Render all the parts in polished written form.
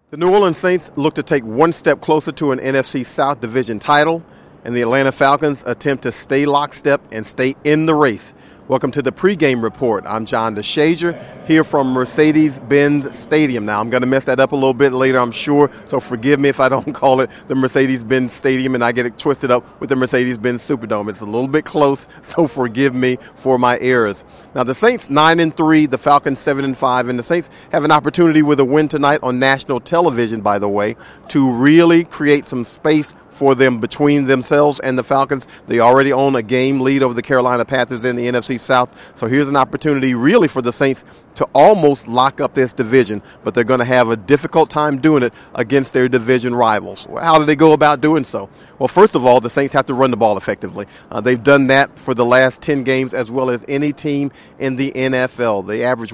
The New Orleans Saints look to take one step closer to an NFC South Division title, and the Atlanta Falcons attempt to stay lockstep and stay in the race. Welcome to the pregame report. I'm John DeShazier here from Mercedes-Benz Stadium. Now, I'm going to mess that up a little bit later, I'm sure, so forgive me if I don't call it the Mercedes-Benz Stadium and I get it twisted up with the Mercedes-Benz Superdome. It's a little bit close, so forgive me for my errors. Now, the Saints 9-3, the Falcons 7-5, and the Saints have an opportunity with a win tonight on national television, by the way, to really create some space for them between themselves and the Falcons. They already own a game lead over the Carolina Panthers in the NFC South. So here's an opportunity really for the Saints to almost lock up this division, but they're going to have a difficult time doing it against their division rivals. Well, how do they go about doing so? Well, first of all, the Saints have to run the ball effectively. They've done that for the last 10 games as well as any team in the NFL. They average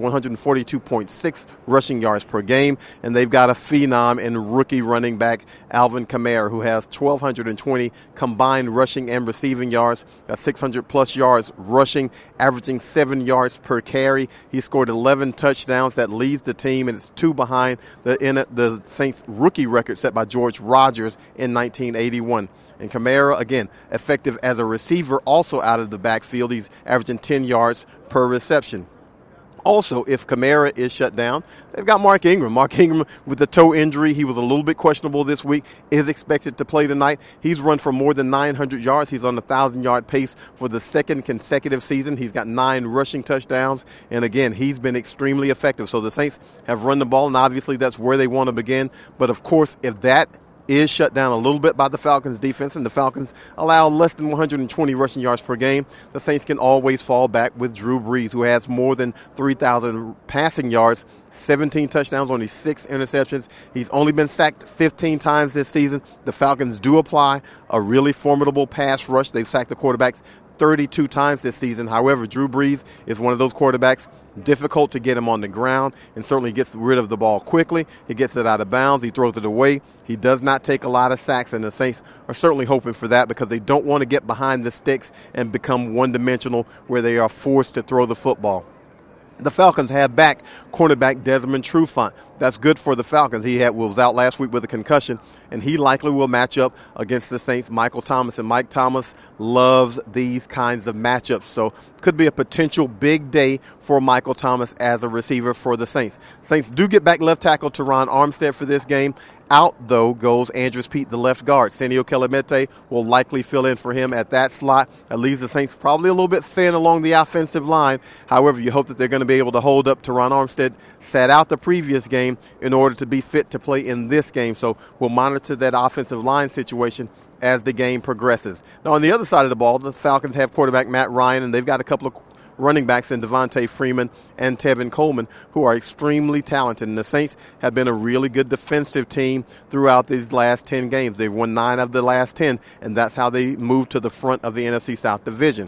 142.6 rushing yards per game, and they've got a phenom in rookie running back Alvin Kamara, who has 1,220 combined rushing and receiving yards, 600-plus yards rushing, averaging 7 yards per carry. He scored 11 touchdowns. That leads the team, and it's 2 behind the Saints rookie record set by George Rogers in 1981. And Kamara, again, effective as a receiver, also out of the backfield. He's averaging 10 yards per reception. Also, if Kamara is shut down, they've got Mark Ingram. Mark Ingram, with the toe injury, he was a little bit questionable this week, is expected to play tonight. He's run for more than 900 yards. He's on the 1,000-yard pace for the second consecutive season. He's got 9 rushing touchdowns. And again, he's been extremely effective. So the Saints have run the ball, and obviously that's where they want to begin. But of course, if that is shut down a little bit by the Falcons defense, and the Falcons allow less than 120 rushing yards per game, the Saints can always fall back with Drew Brees, who has more than 3,000 passing yards, 17 touchdowns, only 6 interceptions. He's only been sacked 15 times this season. The Falcons do apply a really formidable pass rush. They've sacked the quarterbacks 32 times this season. However, Drew Brees is one of those quarterbacks difficult to get him on the ground, and certainly gets rid of the ball quickly. He gets it out of bounds. He throws it away. He does not take a lot of sacks, and the Saints are certainly hoping for that because they don't want to get behind the sticks and become one-dimensional where they are forced to throw the football. The Falcons have back cornerback Desmond Trufant. That's good for the Falcons. He was out last week with a concussion, and he likely will match up against the Saints' Michael Thomas. And Mike Thomas loves these kinds of matchups. So could be a potential big day for Michael Thomas as a receiver for the Saints. Saints do get back left tackle Teron Armstead for this game. Out, though, goes Andrus Peat, the left guard. Senio Kelemete will likely fill in for him at that slot. That leaves the Saints probably a little bit thin along the offensive line. However, you hope that they're going to be able to hold up. Teron Armstead sat out the previous game in order to be fit to play in this game. So we'll monitor that offensive line situation as the game progresses. Now, on the other side of the ball, the Falcons have quarterback Matt Ryan, and they've got a couple of running backs in Devontae Freeman and Tevin Coleman, who are extremely talented. And the Saints have been a really good defensive team throughout these last 10 games. They've won 9 of the last 10, and that's how they move to the front of the NFC South Division.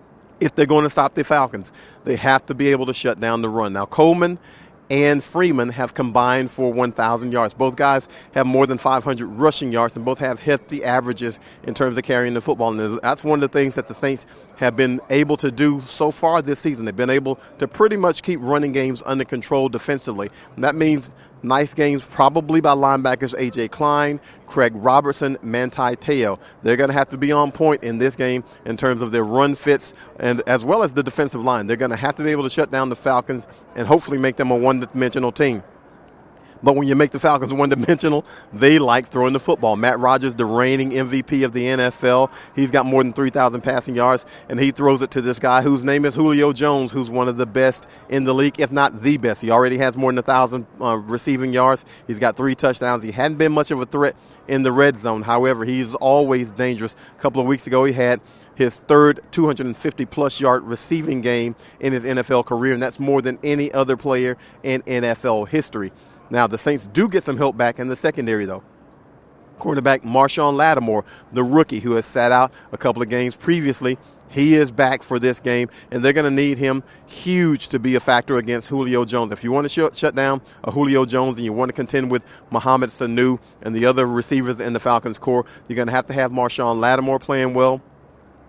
If they're going to stop the Falcons, they have to be able to shut down the run. Now, Coleman and Freeman have combined for 1,000 yards. Both guys have more than 500 rushing yards, and both have hefty averages in terms of carrying the football. And that's one of the things that the Saints have been able to do so far this season. They've been able to pretty much keep running games under control defensively. And that means nice games probably by linebackers A.J. Klein, Craig Robertson, Manti Te'o. They're going to have to be on point in this game in terms of their run fits and as well as the defensive line. They're going to have to be able to shut down the Falcons and hopefully make them a one-dimensional team. But when you make the Falcons one-dimensional, they like throwing the football. Matt Rogers, the reigning MVP of the NFL, he's got more than 3,000 passing yards, and he throws it to this guy whose name is Julio Jones, who's one of the best in the league, if not the best. He already has more than 1,000 receiving yards. He's got 3 touchdowns. He hadn't been much of a threat in the red zone. However, he's always dangerous. A couple of weeks ago, he had his third 250-plus yard receiving game in his NFL career, and that's more than any other player in NFL history. Now, the Saints do get some help back in the secondary, though. Cornerback Marshawn Lattimore, the rookie who has sat out a couple of games previously, he is back for this game, and they're going to need him huge to be a factor against Julio Jones. If you want to shut down a Julio Jones and you want to contend with Mohamed Sanu and the other receivers in the Falcons core, you're going to have Marshawn Lattimore playing well.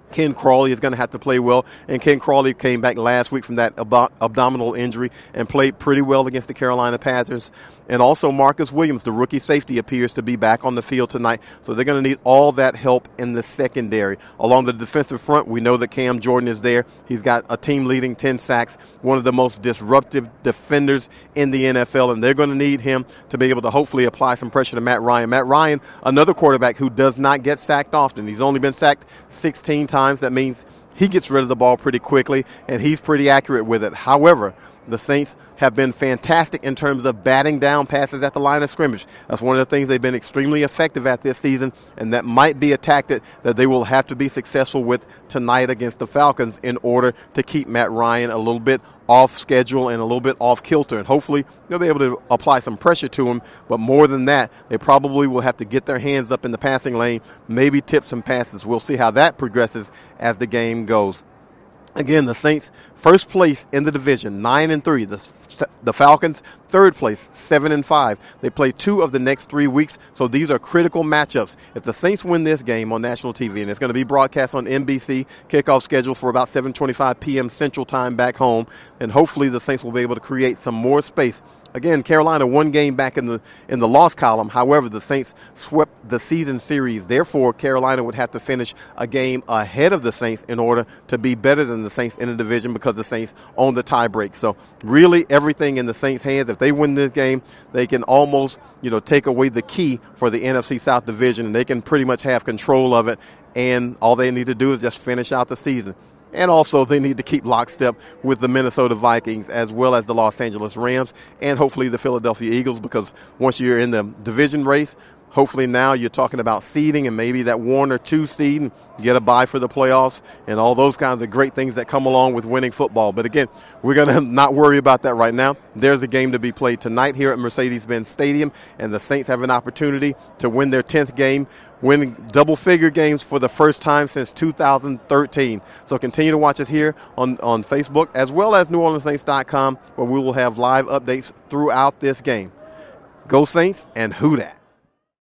Ken Crawley is going to have to play well, and Ken Crawley came back last week from that abdominal injury and played pretty well against the Carolina Panthers. And also Marcus Williams, the rookie safety, appears to be back on the field tonight, so they're going to need all that help in the secondary. Along the defensive front, we know that Cam Jordan is there. He's got a team-leading 10 sacks, one of the most disruptive defenders in the NFL, and they're going to need him to be able to hopefully apply some pressure to Matt Ryan. Matt Ryan, another quarterback who does not get sacked often. He's only been sacked 16 times. That means he gets rid of the ball pretty quickly, and he's pretty accurate with it. However, the Saints have been fantastic in terms of batting down passes at the line of scrimmage. That's one of the things they've been extremely effective at this season, and that might be a tactic that they will have to be successful with tonight against the Falcons in order to keep Matt Ryan a little bit off schedule and a little bit off kilter. And hopefully they'll be able to apply some pressure to him. But more than that, they probably will have to get their hands up in the passing lane, maybe tip some passes. We'll see how that progresses as the game goes. Again, the Saints, first place in the division, 9-3. The Falcons, third place, 7-5. They play 2 of the next 3 weeks, so these are critical matchups. If the Saints win this game on national TV, and it's going to be broadcast on NBC, kickoff scheduled for about 7:25 p.m. Central Time back home, and hopefully the Saints will be able to create some more space. Again, Carolina 1 game back in the loss column. However, the Saints swept the season series. Therefore, Carolina would have to finish a game ahead of the Saints in order to be better than the Saints in the division, because the Saints own the tiebreak. So really everything in the Saints' hands. If they win this game, they can almost, take away the key for the NFC South division, and they can pretty much have control of it. And all they need to do is just finish out the season. And also they need to keep lockstep with the Minnesota Vikings as well as the Los Angeles Rams and hopefully the Philadelphia Eagles, because once you're in the division race, hopefully now you're talking about seeding and maybe that 1 or 2 seed and get a bye for the playoffs and all those kinds of great things that come along with winning football. But again, we're going to not worry about that right now. There's a game to be played tonight here at Mercedes-Benz Stadium, and the Saints have an opportunity to win their 10th game, winning double-figure games for the first time since 2013. So continue to watch us here on Facebook as well as NewOrleansSaints.com, where we will have live updates throughout this game. Go Saints, and who dat?